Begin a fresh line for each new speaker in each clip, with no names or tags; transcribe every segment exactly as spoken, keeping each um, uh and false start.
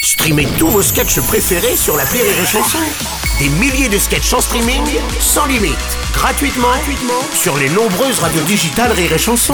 Streamez tous vos sketchs préférés sur l'appli Rire et Chanson. Des milliers de sketchs en streaming, sans limite, gratuitement, gratuitement sur les nombreuses radios digitales Rire et Chanson.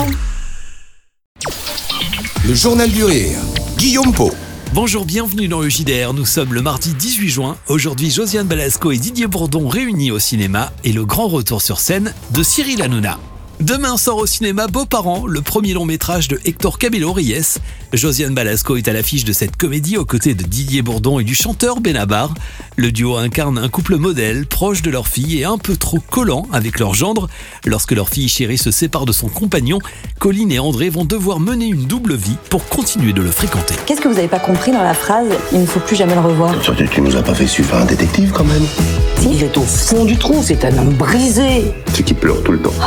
Le Journal du Rire, Guillaume Pau.
Bonjour, bienvenue dans le J D R. Nous sommes le mardi dix-huit juin. Aujourd'hui, Josiane Balasco et Didier Bourdon réunis au cinéma et le grand retour sur scène de Cyril Hanouna. Demain sort au cinéma Beaux-parents, le premier long métrage de Héctor Cabello-Ries. Josiane Balasco est à l'affiche de cette comédie aux côtés de Didier Bourdon et du chanteur Benabar. Le duo incarne un couple modèle, proche de leur fille et un peu trop collant avec leur gendre. Lorsque leur fille chérie se sépare de son compagnon, Colline et André vont devoir mener une double vie pour continuer de le fréquenter.
Qu'est-ce que vous n'avez pas compris dans la phrase « il ne faut plus jamais le revoir » ?
Surtout, tu nous as pas fait suivre un détective quand même.
Il est au fond du trou, c'est un homme brisé.
C'est qui pleure tout le temps.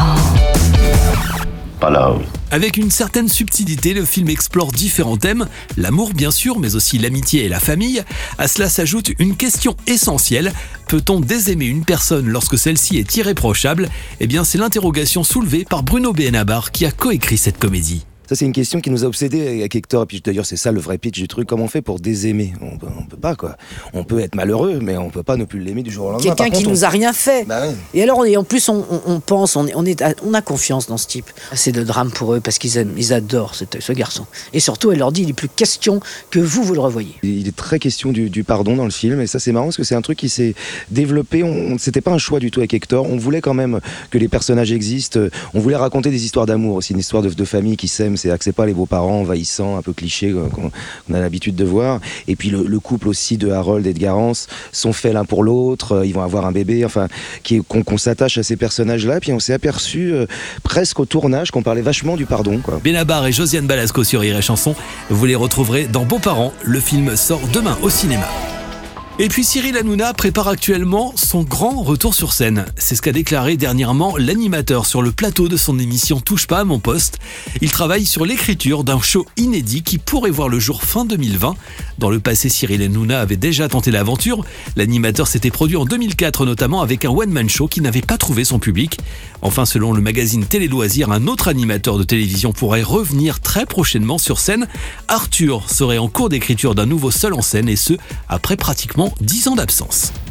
Pas là.
Avec une certaine subtilité, le film explore différents thèmes, l'amour bien sûr, mais aussi l'amitié et la famille. À cela s'ajoute une question essentielle, peut-on désaimer une personne lorsque celle-ci est irréprochable ? Eh bien, c'est l'interrogation soulevée par Bruno Benabar qui a coécrit cette comédie.
Ça, c'est une question qui nous a obsédés avec Hector. Et puis d'ailleurs, c'est ça le vrai pitch du truc. Comment on fait pour désaimer ? On peut, on peut pas, quoi. On peut être malheureux, mais on peut pas ne plus l'aimer du jour au lendemain.
Quelqu'un
Par
qui
contre,
nous
on...
a rien fait.
Bah ouais.
Et alors, on est, en plus, on, on, on pense, on, est, on, est, on a confiance dans ce type. C'est le drame pour eux parce qu'ils aiment, ils adorent ce, ce garçon. Et surtout, elle leur dit, il n'est plus question que vous, vous le revoyez.
Il est très question du, du pardon dans le film. Et ça, c'est marrant parce que c'est un truc qui s'est développé. On, c'était pas un choix du tout avec Hector. On voulait quand même que les personnages existent. On voulait raconter des histoires d'amour aussi, une histoire de, de famille qui s'aime. C'est c'est pas les beaux-parents envahissants, un peu clichés qu'on, qu'on a l'habitude de voir. Et puis le, le couple aussi de Harold et de Garance sont faits l'un pour l'autre. Ils vont avoir un bébé. Enfin, qui, qu'on, qu'on s'attache à ces personnages-là. Puis on s'est aperçu euh, presque au tournage qu'on parlait vachement du pardon, quoi.
Benabar et Josiane Balasco sur Rire et Chanson. Vous les retrouverez dans Beaux-parents. Le film sort demain au cinéma. Et puis Cyril Hanouna prépare actuellement son grand retour sur scène. C'est ce qu'a déclaré dernièrement l'animateur sur le plateau de son émission Touche pas à mon poste. Il travaille sur l'écriture d'un show inédit qui pourrait voir le jour fin deux mille vingt. Dans le passé, Cyril Hanouna avait déjà tenté l'aventure. L'animateur s'était produit en deux mille quatre notamment avec un one-man show qui n'avait pas trouvé son public. Enfin, selon le magazine Télé Loisirs, un autre animateur de télévision pourrait revenir très prochainement sur scène. Arthur serait en cours d'écriture d'un nouveau seul en scène et ce, après pratiquement dix ans d'absence.